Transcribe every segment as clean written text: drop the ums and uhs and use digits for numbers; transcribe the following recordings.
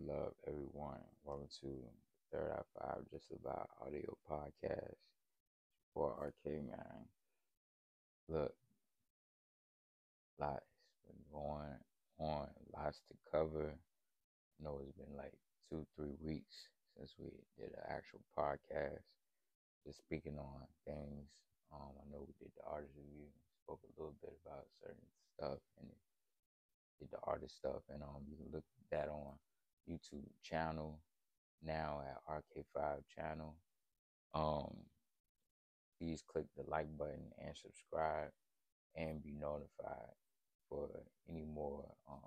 love, everyone. Welcome to Third Eye Five, just about audio podcast for Arcade Man. Look, lots been going on, lots to cover. I know it's been like 2, 3 weeks since we did an actual podcast, just speaking on things. I know we did the artist review, spoke a little bit about certain stuff, and did the artist stuff, and you can look at that on YouTube channel now at RK5 channel. Um, Please click the like button and subscribe and be notified for any more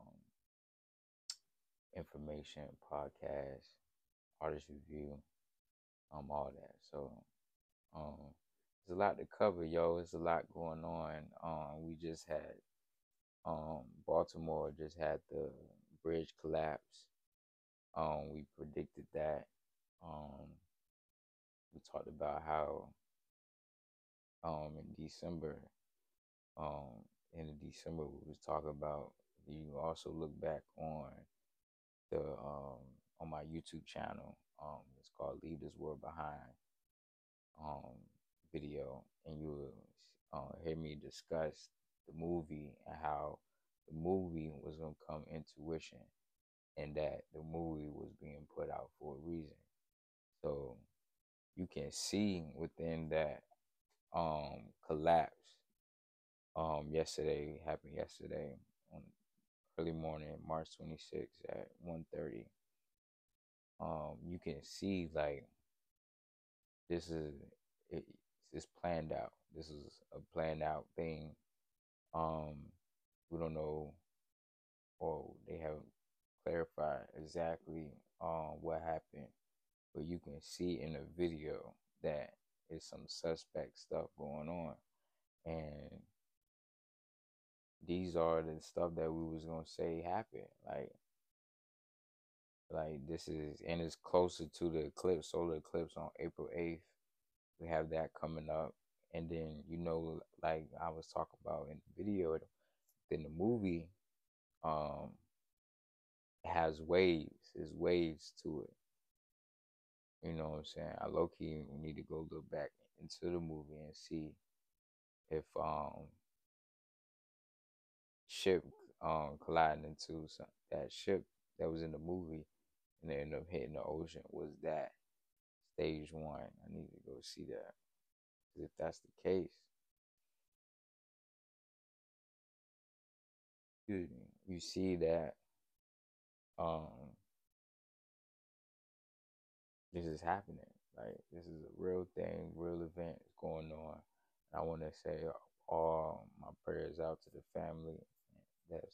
information, podcast, artist review, all that. So um, there's a lot to cover, yo. There's a lot going on. We just had Baltimore just had the bridge collapse. We predicted that. Um, we talked about how in December, um, December we was talking about. You also look back the on my YouTube channel. It's called Leave This World Behind um video, and you will hear me discuss the movie and how the movie was gonna come into fruition, and that the movie was being put out for a reason. So you can see within that collapse happened yesterday on early morning, March 26th at 1:30. You can see like this is it, it's planned out. This is a planned out thing. Um, we don't know, or they haven't clarified exactly what happened, but you can see in the video that it's some suspect stuff going on, and these are the stuff that we was gonna say happened. Like this is, and it's closer to the eclipse, solar eclipse on April 8th. We have that coming up, and then like I was talking about in the video, then the movie um has waves. There's waves to it. You know what I'm saying? I low key need to go look back into the movie and see if ship colliding into that ship that was in the movie and they ended up hitting the ocean, was that stage one. I need to go see that. If that's the case, you see that um this is happening. Like this is a real thing, real event is going on. And I want to say all my prayers out to the family that's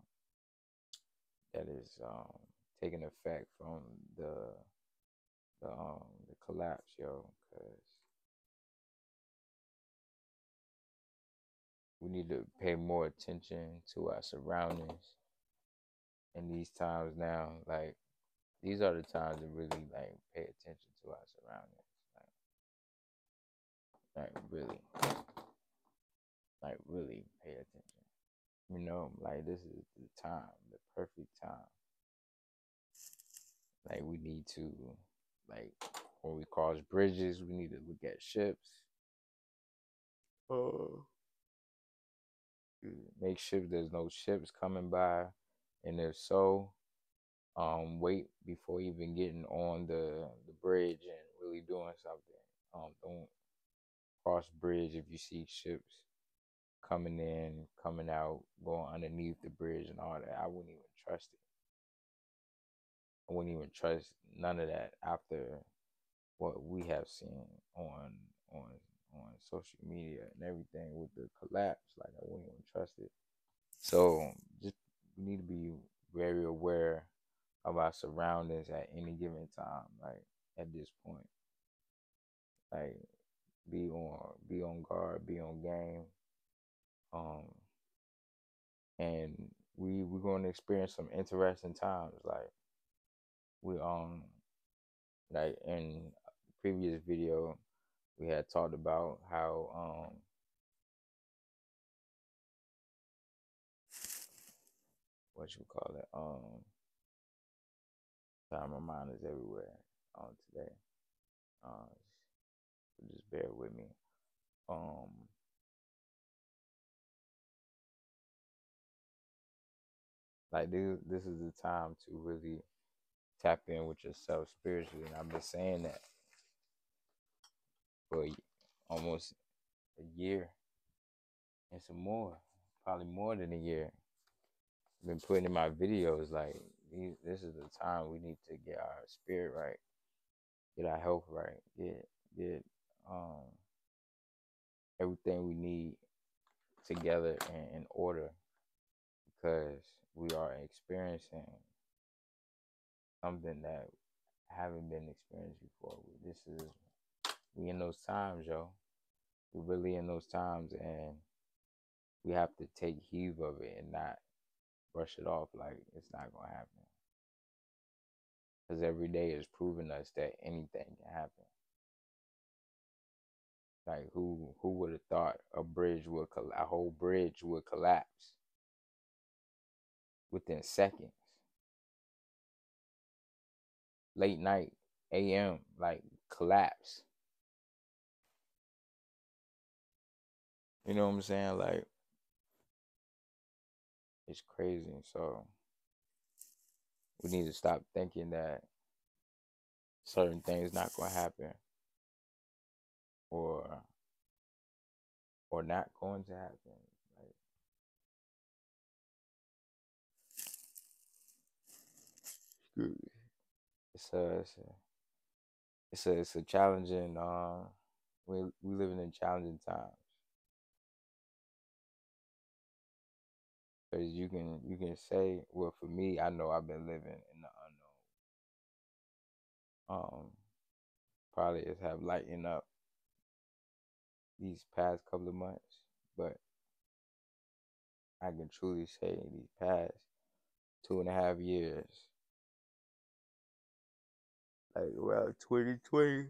that is taking effect from the collapse, yo. Because we need to pay more attention to our surroundings in these times now. Like these are the times to really like pay attention to our surroundings. Like really pay attention. Like this is the time, the perfect time. Like we need to, like when we cross bridges, we need to look at ships. Uh, make sure there's no ships coming by, and if so, wait before even getting on the bridge and really doing something. Don't cross bridge if you see ships coming in, coming out, going underneath the bridge and all that. I wouldn't even trust it. I wouldn't even trust none of that after what we have seen on on social media and everything with the collapse. Like I wouldn't even trust it. So just we need to be very aware of our surroundings at any given time. Like at this point, like be on guard, be on game. Um, and we're going to experience some interesting times. We like in the previous video, we had talked about how what you call it Sorry, my mind is everywhere on today. Uh, just bear with me. Um, like this is the time to really tap in with yourself spiritually, and I've been saying that for almost a year and some more, probably more than a year. I've been putting in my videos like this is the time we need to get our spirit right, get our health right, get um everything we need together and in order because we are experiencing something that haven't been experienced before. This is we in those times, yo. We're really in those times, and we have to take heed of it and not brush it off like it's not gonna happen. Because every day is proving us that anything can happen. Like who would have thought a whole bridge would collapse within seconds, late night, a.m. like collapse. You know what I'm saying? Like it's crazy. So we need to stop thinking that certain things not gonna happen or not going to happen. Like excuse me. It's a it's a it's a challenging we living in challenging times because you can say well for me I know I've been living in the unknown. Probably is have lightened up these past couple of months, but I can truly say these past 2.5 years, like around 2020,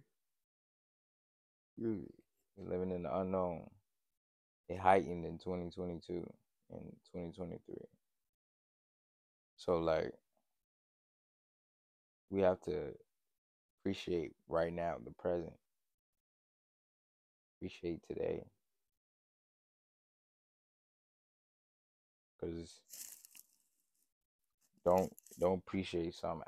you living in the unknown. It heightened in 2022 and 2023. So like we have to appreciate right now the present, appreciate today, because don't appreciate something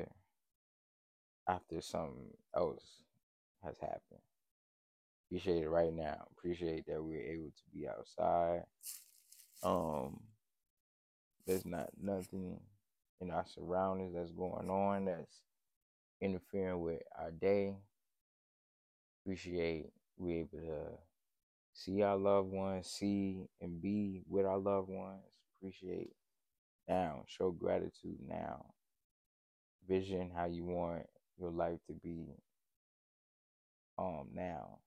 after something else has happened. Appreciate it right now. Appreciate that we're able to be outside. Um, there's not nothing in our surroundings that's going on that's interfering with our day. Appreciate we're able to see our loved ones, see and be with our loved ones. Appreciate now. Show gratitude now. Vision how you want your life to be now.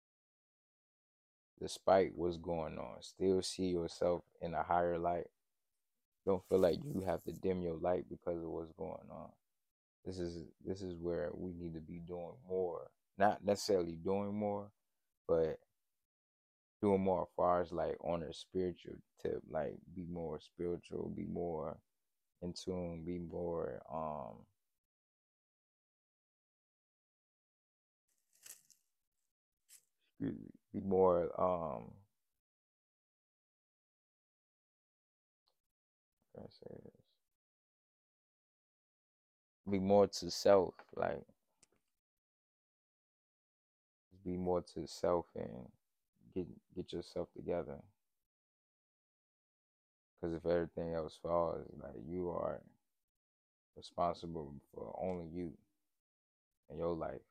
Despite what's going on. Still see yourself in a higher light. Don't feel like you have to dim your light because of what's going on. This is where we need to be doing more. Not necessarily doing more, but doing more as far as like on a spiritual tip, like be more spiritual, be more in tune, be more be more how can I say this? Be more to self, like be more to self and get yourself together. Because if everything else falls, like you are responsible for only you and your life.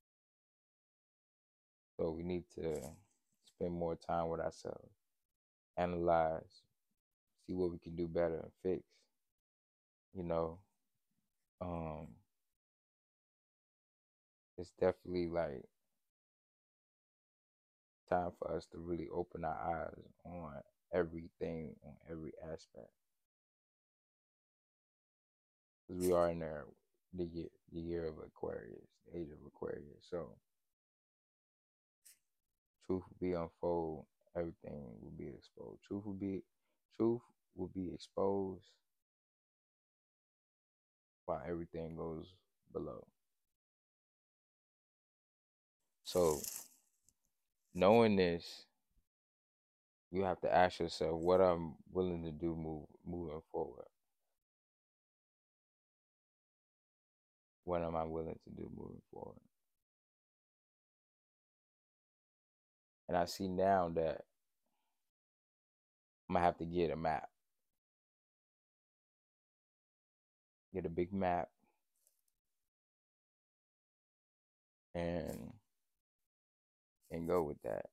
So we need to spend more time with ourselves, analyze, see what we can do better and fix. You know, um, it's definitely like time for us to really open our eyes on everything, on every aspect, because we are in there the year of Aquarius, the age of Aquarius. So truth will be unfold, everything will be exposed. Truth will be exposed, while everything goes below. So knowing this, you have to ask yourself what I'm willing to do moving forward. What am I willing to do moving forward? And I see now that I'm gonna have to get a map, get a big map, and go with that.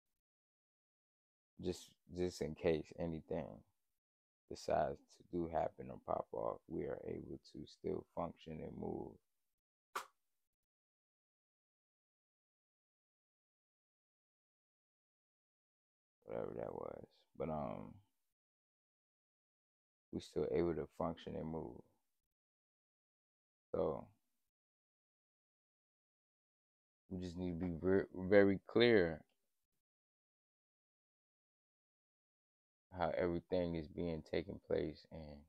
Just in case anything decides to do happen or pop off, we are able to still function and move, whatever that was. But we still able to function and move. So we just need to be very clear how everything is being taken place and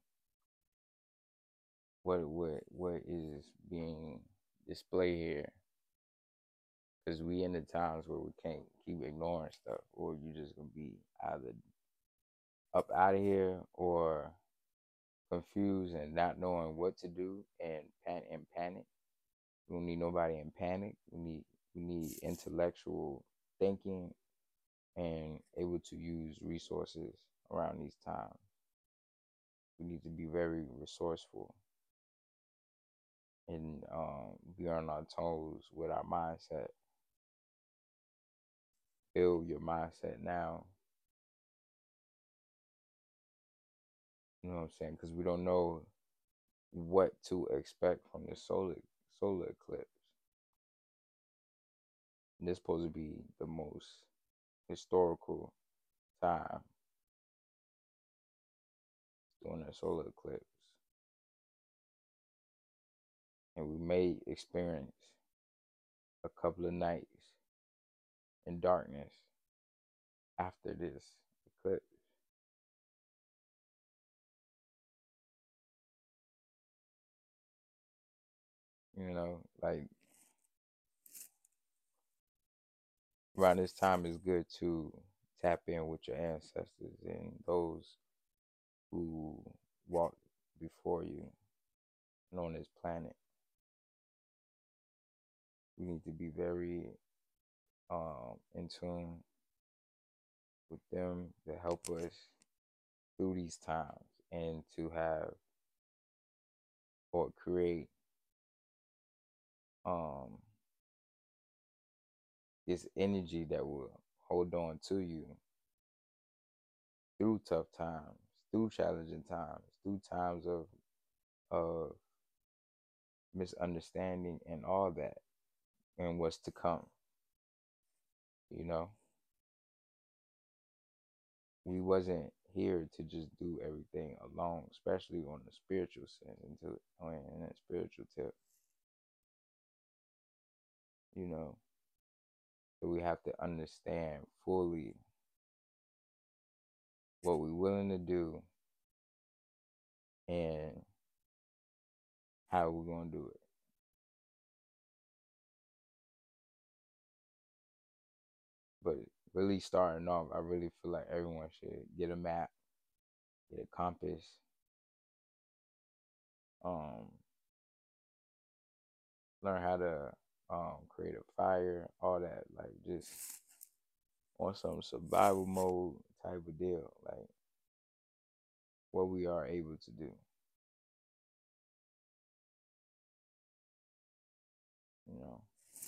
what is being displayed here. Because we in the times where we can't keep ignoring stuff, or you just gonna be either up out of here or confused and not knowing what to do and panic. We don't need nobody in panic. We need intellectual thinking and able to use resources around these times. We need to be very resourceful and be on our toes with our mindset. Build your mindset now. You know what I'm saying? Because we don't know what to expect from the solar eclipse. And this is supposed to be the most historical time during the solar eclipse. And we may experience a couple of nights in darkness after this eclipse. You know, like around this time is good to tap in with your ancestors and those who walked before you and on this planet. We need to be very in tune with them to help us through these times and to have or create um this energy that will hold on to you through tough times, through challenging times, through times of misunderstanding and all that and what's to come. You know, we wasn't here to just do everything alone, especially on the spiritual sense and to on a spiritual tip. You know, so we have to understand fully what we're willing to do and how we're gonna do it. But really starting off, I really feel like everyone should get a map, get a compass, um, learn how to create a fire, all that, like just on some survival mode type of deal, like what we are able to do, you know.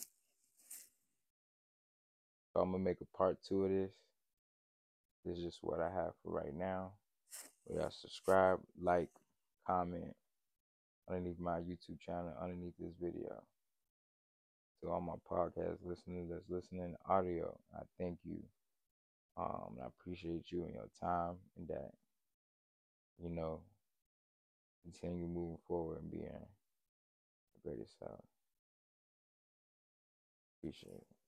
So I'm gonna make a part two of this. This is just what I have for right now. Y'all subscribe, like, comment underneath my YouTube channel, underneath this video. To all my podcast listeners that's listening audio, I thank you. I appreciate you and your time and that, you know, continue moving forward and being the greatest self. Appreciate it.